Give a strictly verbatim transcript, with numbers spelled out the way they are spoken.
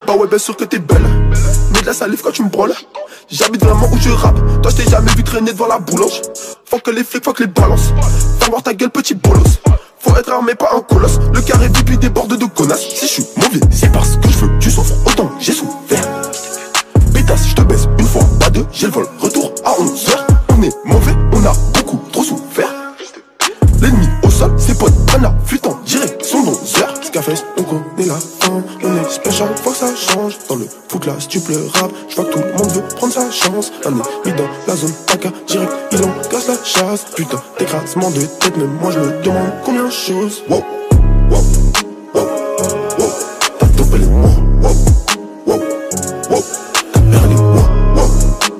Bah ouais, bien sûr que t'es belle. Mets de la salive quand tu me brûles. J'habite vraiment où je rappe. Toi, je t'ai jamais vu traîner devant la boulange. Faut que les flics, faut que les balances. Faut voir ta gueule, petit bolos. Faut être armé, pas un colosse. Le carré vide lui déborde de connasses. Si je suis mauvais, c'est parce que je veux que tu souffres autant que j'ai souffert. Pétasse, je te baisse une fois, pas deux. J'ai le vol, retour à onze heures. On est mauvais, on a beaucoup trop souffert. L'ennemi au sol, ses potes prennent la fuite en direction d'onze heures. Scarface, on connaît la fin. On est spécial, faut que ça change. Dans le Fouclas, tu pleures rap. J'vois que tout le monde veut prendre sa chance. Un ennemi dans la zone A K, direct, il encasse la chasse. Putain, d'écrasement de tête, même moi je me demande combien de choses. Wow, wow, wow, wow. T'as topé les mots.